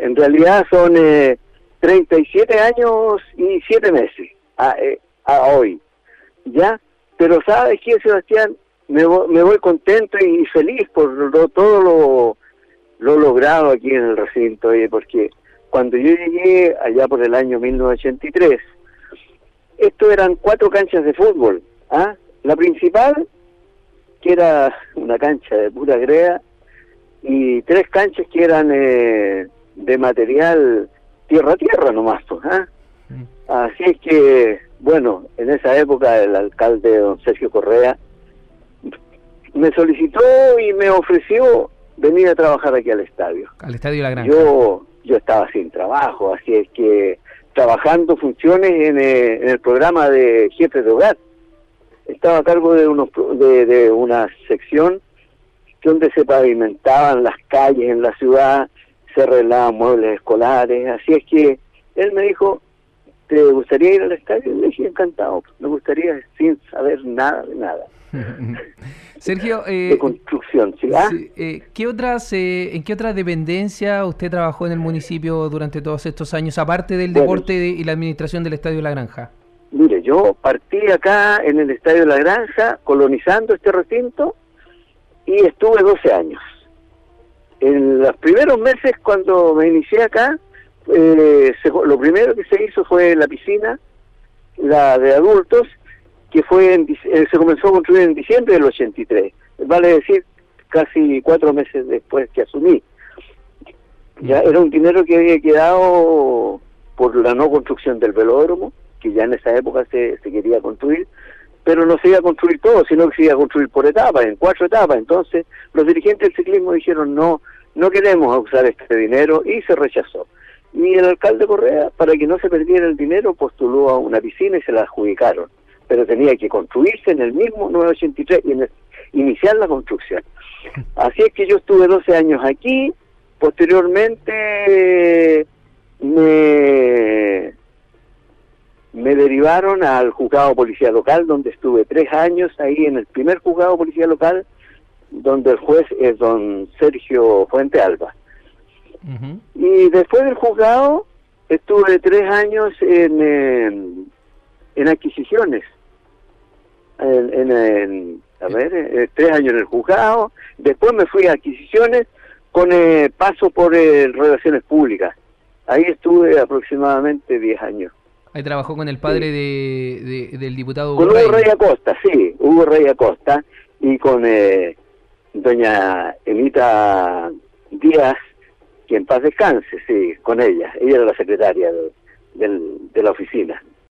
en realidad son 37 años y 7 meses a hoy, ¿ya? Pero ¿sabes qué, Sebastián? Me voy contento y feliz por todo lo logrado aquí en el recinto, porque cuando yo llegué allá por el año 1983, esto eran 4 canchas de fútbol, ¿ah? La principal, que era una cancha de pura greda, y 3 canchas que eran de material tierra nomás, pues, ¿ah? Así es que, bueno, en esa época el alcalde don Sergio Correa me solicitó y me ofreció venir a trabajar aquí al estadio. Al Estadio La Granja. Yo estaba sin trabajo, así es que trabajando funciones en el programa de jefe de hogar. Estaba a cargo de de una sección donde se pavimentaban las calles en la ciudad, se arreglaban muebles escolares, así es que él me dijo, ¿te gustaría ir al estadio? Le dije, encantado, me gustaría sin saber nada de nada. Sergio, de construcción, ¿sí? ¿Ah? ¿En qué otras dependencias usted trabajó en el municipio durante todos estos años, aparte del deporte y la administración del Estadio La Granja? Mire, yo partí acá en el Estadio La Granja, colonizando este recinto, y estuve 12 años. En los primeros meses, cuando me inicié acá, lo primero que se hizo fue la piscina, la de adultos, que se comenzó a construir en diciembre del 83, vale decir, casi 4 meses después que asumí. Ya era un dinero que había quedado por la no construcción del velódromo, que ya en esa época se quería construir, pero no se iba a construir todo, sino que se iba a construir por etapas, en 4 etapas. Entonces los dirigentes del ciclismo dijeron, no queremos usar este dinero, y se rechazó. Y el alcalde Correa, para que no se perdiera el dinero, postuló a una piscina y se la adjudicaron, pero tenía que construirse en el mismo 983 y iniciar la construcción. Así es que yo estuve 12 años aquí. Posteriormente me derivaron al juzgado de policía local, donde estuve 3 años ahí en el primer juzgado de policía local, donde el juez es don Sergio Fuente Alba. Y después del juzgado estuve 3 años en adquisiciones, 3 años en el juzgado. Después me fui a adquisiciones con paso por relaciones públicas. Ahí estuve aproximadamente 10 años. Ahí trabajó con el padre del diputado Hugo Rey. Con Hugo Rey Acosta, sí, Hugo Rey Acosta, y con doña Emita Díaz, que en paz descanse, sí, con ella. Ella era la secretaria de la oficina.